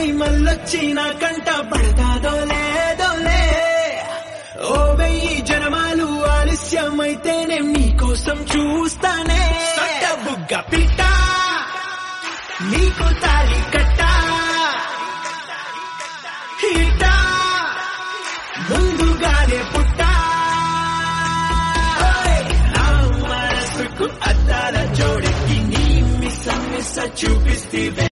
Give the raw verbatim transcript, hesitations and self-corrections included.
మళ్ళొచ్చి నా కంట పడతాదో లేదోలే. ఓ వెయ్యి జనమాలు ఆలస్యమైతేనే మీకోసం చూస్తానే. సొట్ట బుగ్గ పిట్ట నీకు తాళి కట్ట హిట్ట ముందుగానే పుట్ట. నా మనసుకు అద్దాల జోడికి నీ మిస మిస చూపిస్తే